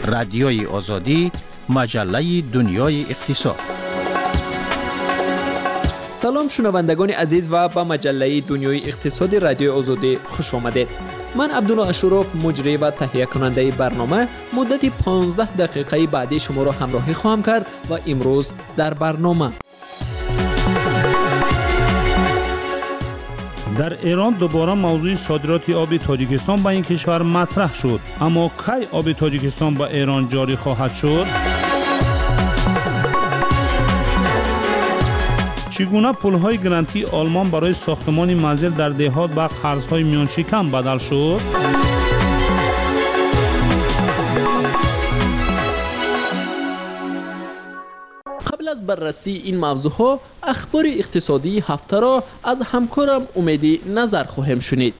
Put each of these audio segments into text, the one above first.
رادیوی آزادی، مجله دنیای اقتصاد. سلام شنوندگان عزیز و به مجله دنیای اقتصادی رادیوی آزادی خوش آمدید. من عبدالله اشرف، مجری و تهیه کننده برنامه، مدت 15 دقیقه بعدی شما را همراهی خواهم کرد و امروز در برنامه در ایران دوباره موضوع صادرات آب تاجیکستان به این کشور مطرح شد. اما کی آب تاجیکستان به ایران جاری خواهد شد؟ چگونه پول‌های گرانتی آلمان برای ساختمان منزل در دهات به قرض‌های میان شکم بدل شد؟ قبل از بررسی این موضوعها اخبار اقتصادی هفته را از همکارم امیدی نظر خواهیم شنید.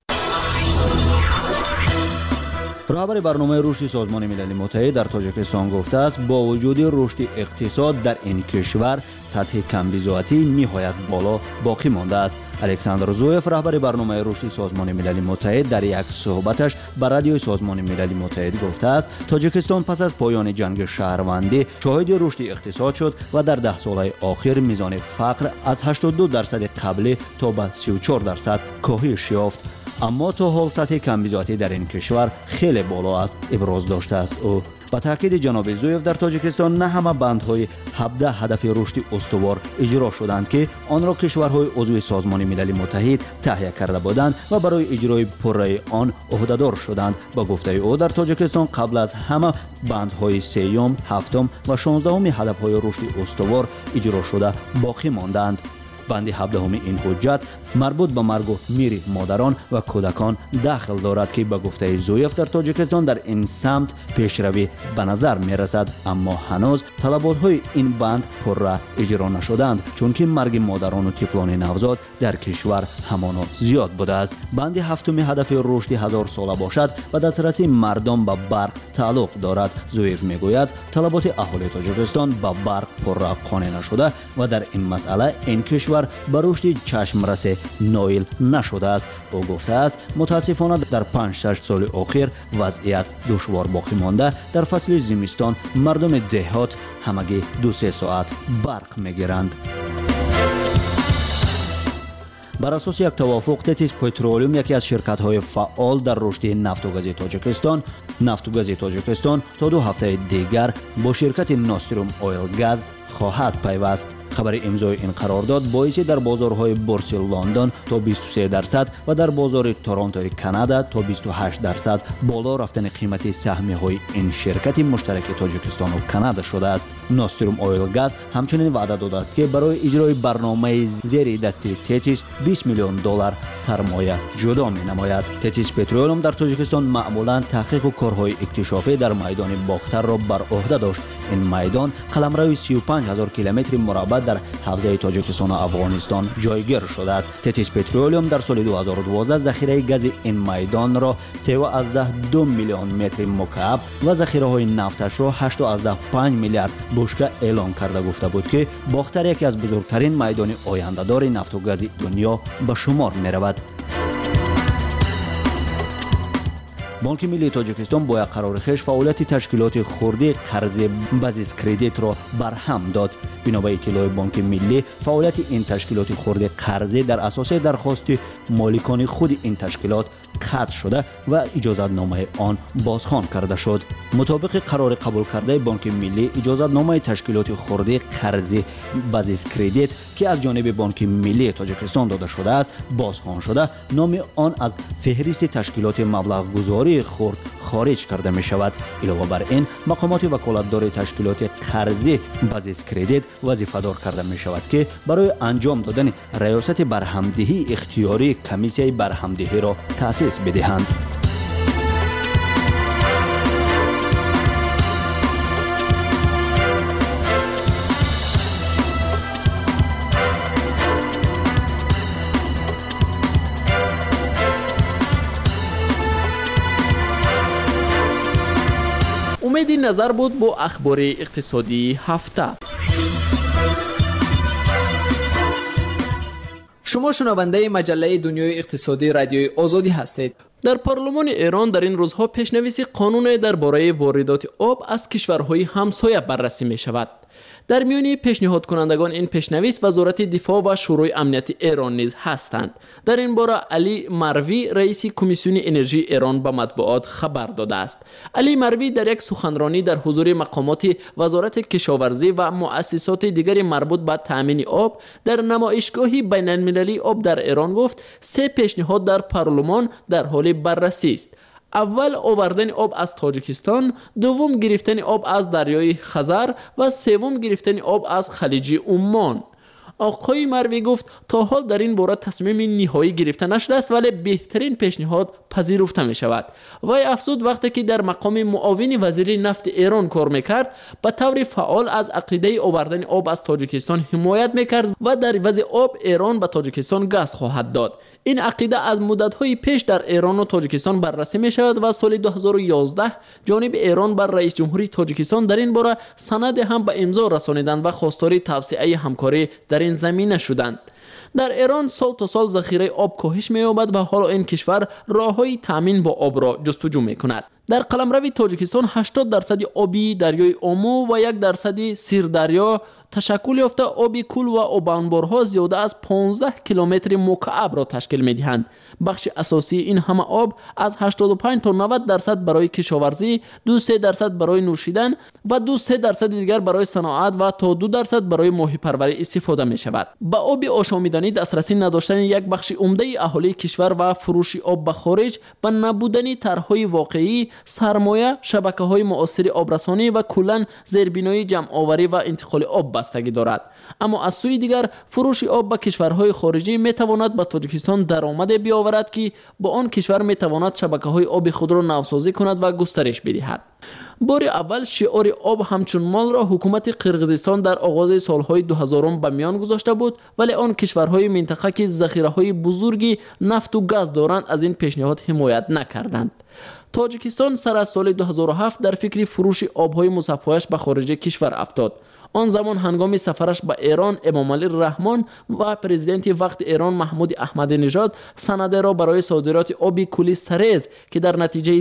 رهبر برنامه رشد سازمان ملل متحد در تاجیکستان گفته است با وجود رشد اقتصاد در این کشور سطح کمبزاعتی نهایت بالا باقی مانده است. الکساندر زویف، رهبر برنامه رشد سازمان ملل متحد، در یک صحبتش بر رادیوی سازمان ملل متحد گفته است تاجیکستان پس از پایان جنگ شهروندی شاهد رشد اقتصاد شد و در 10 سال اخیر میزان فقر از 82% قبلی تا به 34% کاهش یافت. اما تا حال سطح کمبزاعتی در این کشور خیلی بالا است، ابراز داشته است او. با تاکید جناب زویف، در تاجیکستان نه همه بندهای 17 هدف رشد استوار اجرا شدند که آن را کشورهای عضو سازمان ملل متحد تهیه کرده بودند و برای اجرای پره آن عهده‌دار شدند. با گفته او در تاجیکستان قبل از همه بندهای 3، 7 و 16 هدفهای رشد استوار اجرا شده باقی ماندند. بند 17 این حجت مربوط به مرگ و میر مادران و کودکان داخل دارد که به گفته زویف در تاجیکستان در این سمت پیشروی به نظر می رسد، اما هنوز طلبات های این بند پره اجرا نشدند، چون که مرگ مادران و طفلان نوزاد در کشور همانا زیاد بوده است. بند 7 هدف رشد 1000 ساله باشد و دسترسی مردم به برق تعلق دارد. زویف می گوید طلبات اهالی تاجیکستان به برق پره قانع نشده و در این مسئله این کشور به رشد چشم رسه نایل نشده است. او گفته است متاسفانه در 5-6 سال اخیر وضعیت دشوار باقی مانده. در فصل زمستان مردم دهات همگی 2-3 ساعت برق میگیرند. بر اساس یک توافق تتیس پترولیوم، یکی از شرکت‌های فعال در رشد نفت و گاز تاجیکستان، تا 2 هفته دیگر با شرکت ناستروم اویل گاز خواهد پیوست. خبر امضای این قرارداد باعث در بازارهای بورس لندن تا 23% و در بازار تورنتو کانادا تا 28% بالا رفتن قیمت سهمیه‌های این شرکت مشترک تاجیکستان و کانادا شده است. ناستروم اویل گاز همچنین وعده داده است که برای اجرای برنامه زیر دستی تتیس $20 میلیون سرمایه جدا می‌نماید. تتیس پترولیوم در تاجیکستان معمولاً تحقیق و کارهای اکتشافی در میدان باختر را بر عهده داشت. این میدان قلمرو 35,000 کیلومتر مربع در حوزه تاجیکستان و افغانستان جایگیر شده است. تتیس پترولیوم در سال 2012 ذخیره گاز این میدان را 3.2 میلیون متر مکعب و ذخیره های نفتش را 8.5 میلیارد بشکه اعلام کرده گفته بود که باختر یکی از بزرگترین میدان آینده‌دار نفت و گاز دنیا به شمار می رود. بانک ملی تاجیکستان با یک قرار خویش فعالیت تشکیلات خردی قرضه بازیس کردیت را برهم داد. بنا به اطلاع بانک ملی، فعالیت این تشکیلات خرد قرضه در اساس درخواست مالکان خود این تشکیلات قطع شده و اجازت نامه آن بازخوان کرده شد. مطابق قرار قبول کرده بانک ملی، اجازت نامه تشکیلات خرد قرضه بازیس کردیت که از جانب بانک ملی تاجیکستان داده شده است بازخوان شده، نام آن از فهرست تشکیلات مبلغ گذاری خرد خارج کرده می شود. علاوه بر این، مقامات وکالتدار تشکیلات قرضه بازیس کردیت وظیفه‌دار کرده می شود که برای انجام دادن ریاست برهمدهی اختیاری کمیسیای برهمدهی را تأسیس بدهند. امیدی نظر بود با اخبار اقتصادی هفته. شما شنونده مجله دنیای اقتصادی رادیوی آزادی هستید. در پارلمان ایران در این روزها پیشنویس قانون درباره واردات آب از کشورهای همسایه بررسی می شود. در میان پیشنهاد کنندگان این پیشنویس وزارت دفاع و شورای امنیت ایران نیز هستند. در این باره علی مروی رئیس کمیسیون انرژی ایران به مطبوعات خبر داده است. علی مروی در یک سخنرانی در حضور مقامات وزارت کشاورزی و مؤسسات دیگر مربوط به تامین آب در نمایشگاه بین المللی آب در ایران گفت 3 پیشنهاد در پارلمان در حال بررسی است. اول آوردن آب از تاجیکستان، دوم گرفتن آب از دریای خزر و سوم گرفتن آب از خلیج عمان. آقای مروی گفت تا حال در این باره تصمیم نهایی گرفته نشده است ولی بهترین پیشنهاد پذیرفته می شود. وی افزود وقتی که در مقام معاون وزیر نفت ایران کار میکرد به طور فعال از عقیده آوردن آب از تاجیکستان حمایت میکرد و در عوض آب ایران به تاجیکستان گاز خواهد داد. این عقیده از مدت‌های پیش در ایران و تاجیکستان بررسی می شود و سال 2011 جانب ایران بر رئیس جمهوری تاجیکستان در این باره سند هم به امضا رسانیدند و خواستار توسعه همکاری در این زمینه شدند. در ایران سال تا سال ذخیره آب کاهش می‌یابد و حالا این کشور راه‌های تامین با آب را جستجو می‌کند. در قلمرو تاجیکستان 80% آبی دریای اومو و 1% سیردریا تشکل یافته آبی کل و آب انبارها زیاده از 15 کیلومتر مکعب را تشکیل می‌دهند. بخش اساسی این همه آب از 85 تا 90% برای کشاورزی، 2-3% برای نوشیدن و 2-3% دیگر برای صنعت و تا 2% برای ماهی پروری استفاده می شود. با آب آشامیدنی دسترسی نداشتن یک بخش عمده اهالی کشور و فروش آب به خارج به نبودن طرح‌های واقعی، سرمایه، شبکه‌های معاصر آبرسانی و کلاً زیربنای جمع‌آوری و انتقال آب بستگی دارد. اما از سوی دیگر فروش آب به کشورهای خارجی میتواند به تاجیکستان درآمد بیاورد که با آن کشور میتواند شبکه‌های آب خود را نوسازی کند و گسترش بدهد. بار اول شعار آب همچون مال را حکومت قرقیزستان در آغاز سالهای 2000 به میان گذاشته بود، ولی آن کشورهای منطقه که ذخیره‌های بزرگی نفت و گاز دارند از این پیشنهاد حمایت نکردند. تاجیکستان سر از سال 2007 در فکر فروش آبهای مصفایش به خارج کشور افتاد. آن زمان هنگام سفرش به ایران امامعلی رحمان و پرزیدنت وقت ایران محمود احمدی نژاد سند را برای صادرات آب کلی سرز که در نتیجه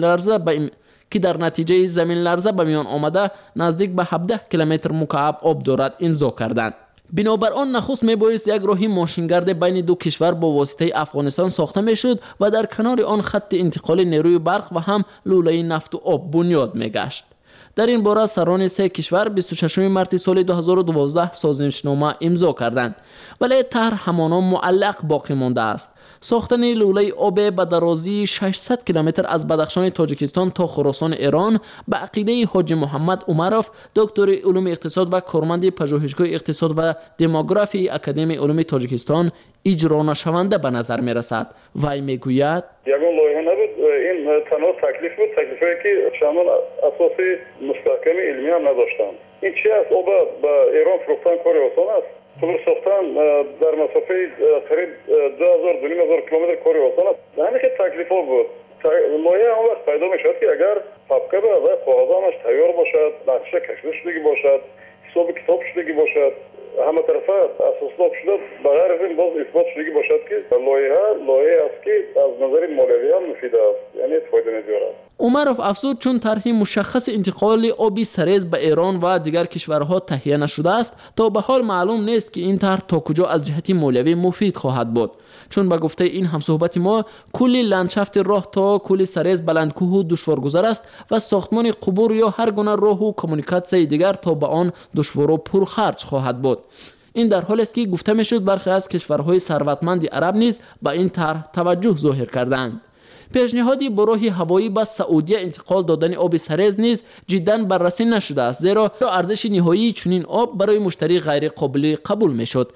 زمین لرزه به میان آمده نزدیک به 17 کیلومتر مکعب آب دارد امضا کردند. بنابر آن نخست میبایست یک راهی ماشینگرد بین دو کشور با واسطه افغانستان ساخته میشد و در کنار آن خط انتقال نیروی برق و هم لوله نفت و آب بنیاد میگشت. در این باره سران 3 کشور 26 مارس سال 2012 سازشنامه امضا کردند، ولی طرح همانا معلق باقی مانده است. ساختن لوله آب به درازی 600 کیلومتر از بدخشان تاجیکستان تا خراسان ایران به عقیده حاج محمد عمروف دکتر علوم اقتصاد و کارمند پژوهشگاه اقتصاد و دموگرافی اکادمی علوم تاجیکستان اجرا نشونده به نظر می رسد. وی میگوید یگان لایحه نبود، این تنها تکلیف بود، تکلیفی که چندان اساسی مستحکم علمی هم نداشتند. این چی است؟ آب به ایران فروختن کار آسان است. خودرو ساختن در مسافه قریب 2000-2500 کیلومتر کار آسان است. همین که تکلیف ها بود. لایحه هم وقت پیدا می شود که اگر پاپکه به و کاغذانش تیار باشد، نقشه کشیده شدگی باشد، حساب کتاب شدگی باشد، همه طرفه اساسنامه شده، بغیر از این باز اثبات شدگی باشد که لایحه است که از نظر مالیاتی هم مفید است، یعنی فایده ندارد. عمروف افزود چون طرح مشخص انتقال آبی سرز به ایران و دیگر کشورها تهیه نشده است تا به حال معلوم نیست که این طرح تا کجا از جهت مالیوی مفید خواهد بود. چون به گفته این همصحبت ما کلی لندشافت راه تا کلی سرز بلندکوه و دشوارگذر است و ساختمان قبور یا هر گونه راه و کمونیکاسیون دیگر تا به آن دشوار و پرخرج خواهد بود. این در حالی است که گفته میشد برخی از کشورهای ثروتمند عرب نیز به این طرح توجه ظاهر کردند. پیشنهادی با راه هوایی به سعودی انتقال دادن آب سرز نیز جدا بررسی نشده است، زیرا ارزش نهایی چنین آب برای مشتری غیر قابل قبول میشد.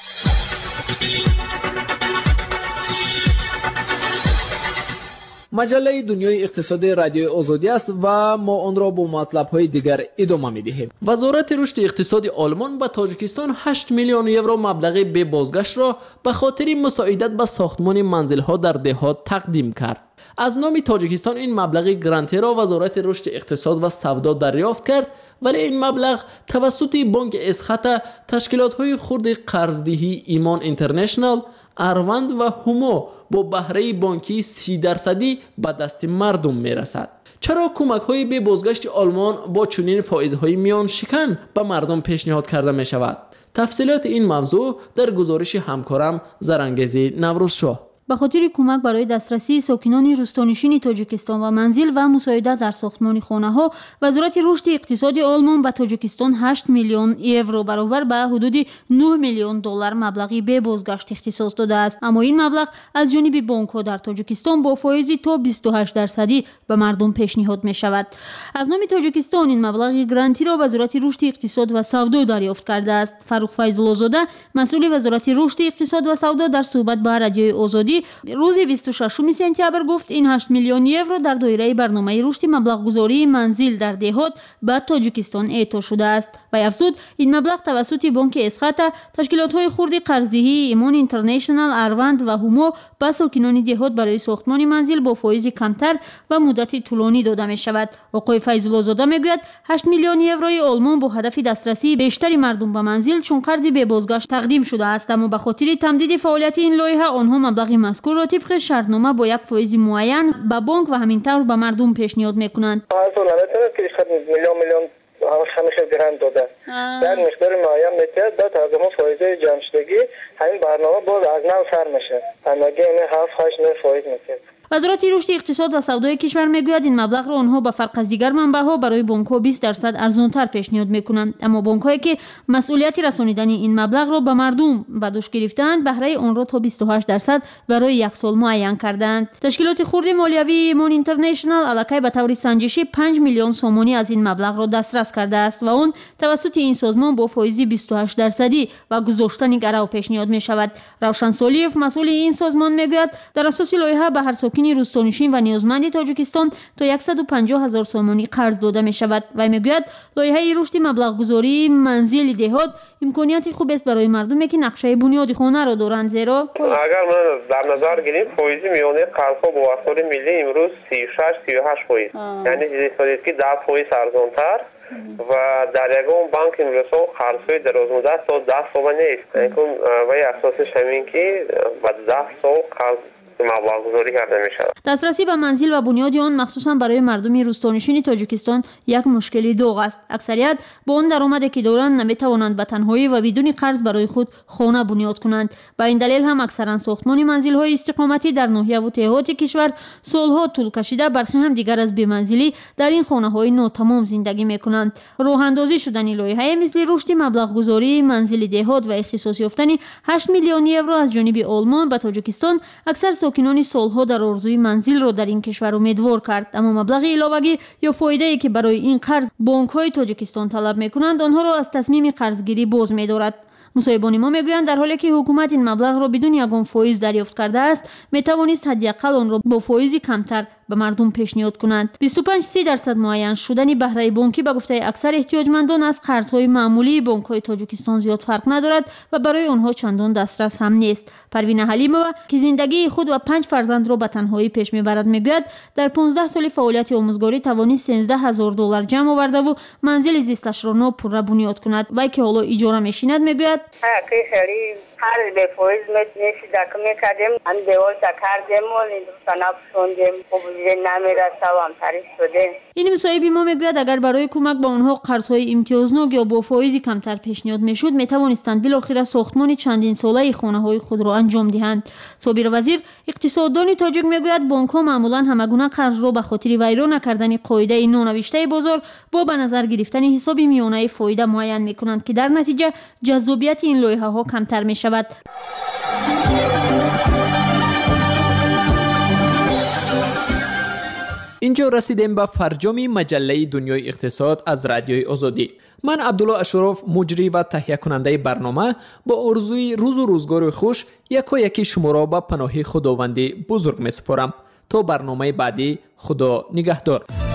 مجله دنیای اقتصادی رادیو آزادی است و ما آن را با مطلب‌های دیگر ادامه می‌دهیم. وزارت رشد اقتصادی آلمان به تاجیکستان 8 میلیون یورو مبلغ به بازگشت را به خاطر مساعدت به ساختمان منزل‌ها در دهات تقدیم کرد. از نام تاجیکستان این مبلغ گرانتی را وزارت رشد اقتصاد و سودا دریافت کرد، ولی این مبلغ توسط بانک اسخط، تشکیلات‌های خرد قرضدهی ایمان اینترنشنال، اروند و هومو با بهره بانکی 30% به دست مردم میرسد. چرا کمک های به بازگشت آلمان با چنین فائزهای میان شکن به مردم پیشنهاد کرده می شود؟ تفصیلات این موضوع در گزارش همکارم زرنگزی نوروزشاه. به خاطر کمک برای دسترسی ساکنان روستانشین تاجیکستان و منزل و مساعدت در ساختمان خانه‌ها، وزارت رشد اقتصادی آلمان به تاجیکستان 8 میلیون یورو برابر به حدود 9 میلیون دلار مبلغی به بازگشت اختصاص داده است. اما این مبلغ از جانب بانک‌ها در تاجیکستان با فایزی تا 28% به مردم پیشنهاد می شود. از نام تاجیکستان این مبلغ گرانتی را وزارت رشد اقتصاد و سودا دریافت کرده است. فروخ فیض‌الله‌زاده، مسئول وزارت رشد اقتصاد و سودا، در صحبت با رادیوی آزادی روز 26 سپتامبر گفت این 8 میلیون یورو در دایره برنامه رشد مبلغ گذاری منزل در دهات به تاجیکستان اعطا شده است. و افزود این مبلغ توسط بانک اسقاط، تشکیلات‌های خرد قرضدهی ایمان اینترنشنال، اروند و هومو به ساکنان دهات برای ساختمان منزل با فایز کمتر و مدت طولانی داده می شود. آقای فیض‌الله‌زاده میگوید 8 میلیون یوروی آلمان با هدف دسترسی بیشتر مردم به منزل چون قرضی به بازگشت تقدیم شده است، اما به خاطر تمدید فعالیت این لایحه آنها مبلغ مذکور را طبق شرطنامه با یک فایز معین به بانک و همینطور به مردم پیشنهاد میکنند. همیشه گرانت داده در مقدار معین میتید به تقدیم فایزه جمع‌شدگی همین برنامه باز از نو سر میشه. همگی این 7-8 فایز میتید. وزارت رشد اقتصاد و سودای کشور میگوید این مبلغ را آنها به فرق از دیگر منبع‌ها برای بانک‌ها 20% ارزان‌تر پیشنهاد میکنند، اما بانک‌هایی که مسئولیت رسانیدن این مبلغ را به مردم به دوش گرفتند بهره آن را تا 28% برای یک سال معین کردند. تشکیلات خرد مالیوی ایمان اینترنشنال الکی به طور سنجشی 5 میلیون سومانی از این مبلغ را دسترس کرده است و آن توسط این سازمان با فایز 28% و گذاشتن گرو پیشنهاد می شود. روشن سالیف مسئول این سازمان میگوید در اساس لایحه به هر ساکن روستانشین و نیازمند تاجیکستان تا 150,000 سومانی قرض داده می شود و میگوید لایحه رشد مبلغ گذاری منزل دهات امکانیت خوب است برای مردمی که نقشه بنیاد خانه را دارند، زیرا اگر ما در نظر گیریم فایز میانه قرض‌ها با وسایل ملی امروز 36-38%، یعنی حسابید که 10% ارزان‌تر و در یگان بانک امروز قرض‌های درازمدت تا 10 سال نیست. یعنی و اساسش همین که بعد 10 سال قرض مبلغ گذاری کرده می شود. دسترسی به منزل و بنیاد آن مخصوصا برای مردم روستانشین تاجیکستان یک مشکلی داغ است. اکثریت با آن درآمدی که دارند نمی توانند به تنهایی و بدون قرض برای خود خانه بنیاد کنند. به این دلیل هم اکثرا ساختمان منزل‌های استقامتی در ناحیه و دهات کشور سالها طول کشیده، برخی هم دیگر از بی‌منزلی در این خانه‌های ناتمام زندگی می‌کنند. راه اندازی شدن لایحه مثل رشد مبلغ گذاری منزل دهات و اختصاص یافتن 8 میلیون یورو از جانب آلمان به تاجیکستان اکثر ساکنان سالها در آرزوی منزل را در این کشور امیدوار کرد، اما مبلغ علاوه‌ای یا فایده‌ای که برای این قرض بانک‌های تاجیکستان طلب می‌کنند آنها را از تصمیم قرضگیری باز می‌دارد. مصاحبان ما میگویند در حالی که حکومت این مبلغ را بدون یگان فایز دریافت کرده است، میتوانست حداقل آن را با فایز کمتر به مردم پیشنهاد کنند. 25-30% معین شدن بهره بانکی به گفته اکثر احتیاجمندان از قرض‌های معمولی بانک‌های تاجیکستان زیاد فرق ندارد و برای آنها چندان دسترس هم نیست. پروین حلیمова که زندگی خود و 5 فرزند را به تنهایی پیش میبرد میگوید در 15 سال فعالیت آموزگاری توانست 13,000 دلار جمع آورده و منزل زیستش را ناپورره بنیاد کند. وی که حالا اجاره میشیند میگوید هر به فایز میشید که میکردیم هم دیوال کردیم و این سناب شوندیم خب نمیرسه و هم تریف شده. این مصاحب ما میگوید اگر برای کمک به آنها قرض‌های امتیازناک یا با فایز کمتر پیشنهاد میشد میتوانستند بالاخره ساختمان چندین ساله خانه‌های خود را انجام دهند. صابر وزیر اقتصاددان تاجیک میگوید بانک‌ها معمولا همگونه قرض را به خاطر ویران نکردن قاعده نونوشته بازار با به نظر گرفتن حساب میانه فایده معین میکنند که در نتیجه جذابیت این لایحه‌ها کمتر میشود. اینجا رسیدیم به فرجام مجله دنیای اقتصاد از رادیوی آزادی. من عبدالله اشرف مجری و تهیه کننده برنامه با آرزوی روز و روزگار خوش یکی شما را به پناه خداوند بزرگ می سپارم. تا برنامه بعدی، خدا نگهدار.